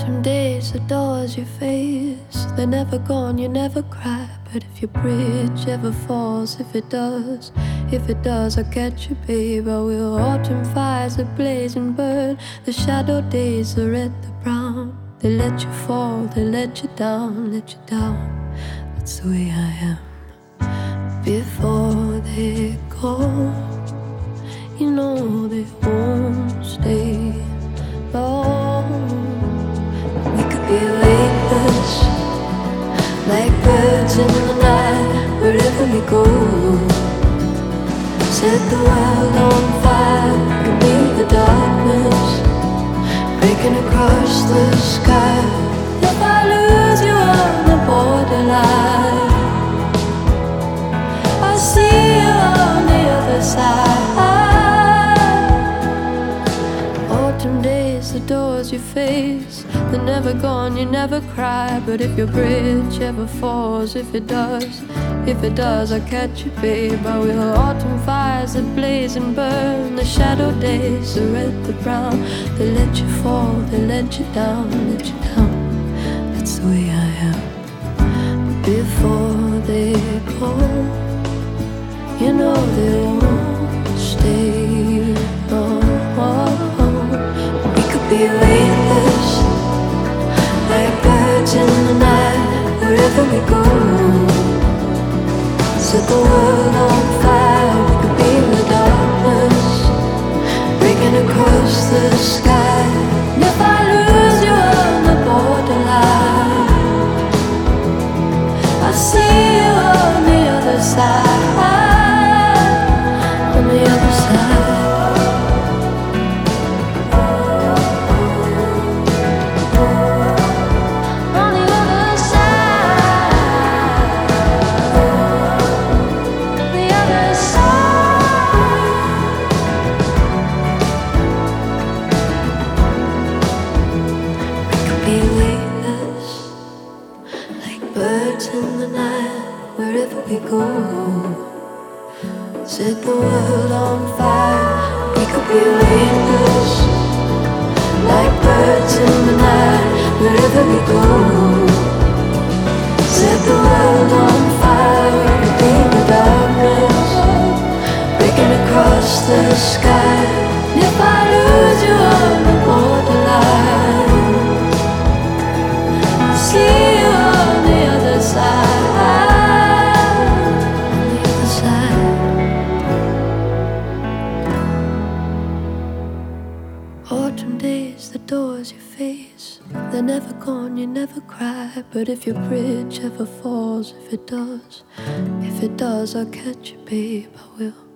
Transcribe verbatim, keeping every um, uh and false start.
Autumn days adores your face. They're never gone, you never cry. But if your bridge ever falls, if it does, if it does, I'll catch you, babe, I will. Autumn fires that blaze and burn. The shadow days, the red, the brown. They let you fall, they let you down, let you down. That's the way I am. Before they go, you know they won't stay long. We could be weightless, like birds in the night, wherever we go. Set the world on fire, we could be the darkness, breaking across the sky. If I lose you on the borderline, I'll see you on the other side. Autumn days, the doors you face, they're never gone, you never cry. But if your bridge ever falls, if it does, if it does, I'll catch you, babe, I will. Autumn fires that blaze and burn. The shadow days, the red, the brown. They let you fall, they let you down, let you down. That's the way I am. Before they go, you know they won't stay long. We could be weightless, like birds in the night, wherever we go. Set the world on fire, we could be in the darkness, breaking across the sky. And if I lose you on the borderline, I'll see you on the other side. On the other side. On the other side. The other side. We could be weightless, like birds in the night, wherever we go. Set the world on fire, we could be weightless, like birds in the night, wherever we go. Set the world on fire, we could be in the darkness, breaking across the sky. And if I lose you on the borderline, I'll see you on the other side. On the other side. Autumn days, the doors you face, they're never gone, you never cry. But if your bridge ever falls, if it does, if it does, I'll catch you, babe, I will.